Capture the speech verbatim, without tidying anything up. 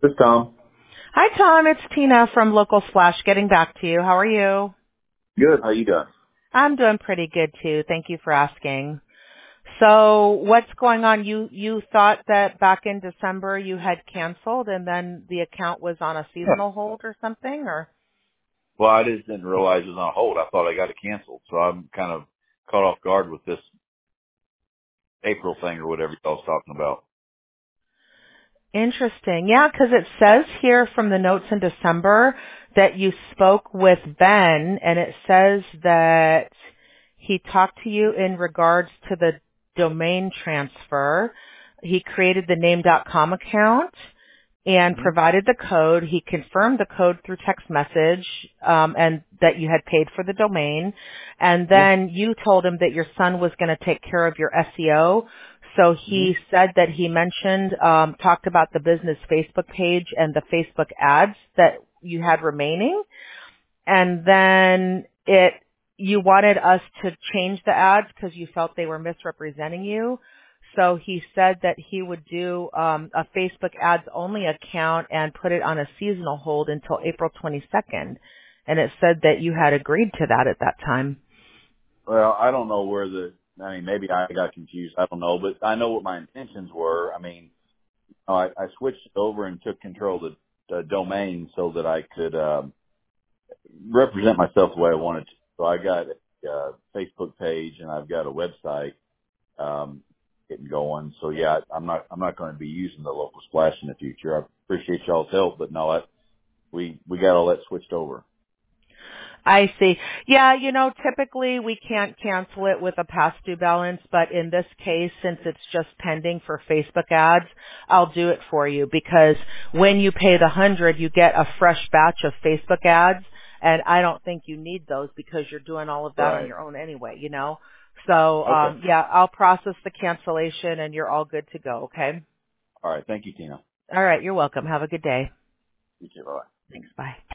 This is Tom. Hi, Tom. It's Tina from Local Splash getting back to you. How are you? Good. How you doing? I'm doing pretty good, too. Thank you for asking. So what's going on? You you thought that back in December you had canceled and then the account was on a Yeah. seasonal hold or something? Or Well, I just didn't realize it was on hold. I thought I got it canceled. So I'm kind of caught off guard with this April thing or whatever y'all was talking about. Interesting. Yeah, because it says here from the notes in December that you spoke with Ben, and it says that he talked to you in regards to the domain transfer. He created the name dot com account and Mm-hmm. provided the code. He confirmed the code through text message, um, and that you had paid for the domain. And Yeah. then you told him that your son was going to take care of your S E O. So Mm-hmm. he said that he mentioned, um, talked about the business Facebook page and the Facebook ads that you had remaining. And then it, you wanted us to change the ads because you felt they were misrepresenting you. So he said that he would do um, a Facebook ads only account and put it on a seasonal hold until April twenty-second. And it said that you had agreed to that at that time. Well, I don't know where the, I mean, maybe I got confused. I don't know, but I know what my intentions were. I mean, I, I switched over and took control of the, the domain so that I could um, represent myself the way I wanted to. So I got a uh, Facebook page and I've got a website um, getting going. So yeah, I'm not I'm not going to be using the local splash in the future. I appreciate y'all's help, but no, I, we we got all that switched over. I see. Yeah, you know, typically we can't cancel it with a past due balance, but in this case, since it's just pending for Facebook ads, I'll do it for you because when you pay the hundred, you get a fresh batch of Facebook ads, and I don't think you need those because you're doing all of that on Right. your own anyway, you know? So, Okay. um, yeah, I'll process the cancellation and you're all good to go, okay? All right. Thank you, Tina. All right, you're welcome. Have a good day. You too. Bye. Thanks. Bye.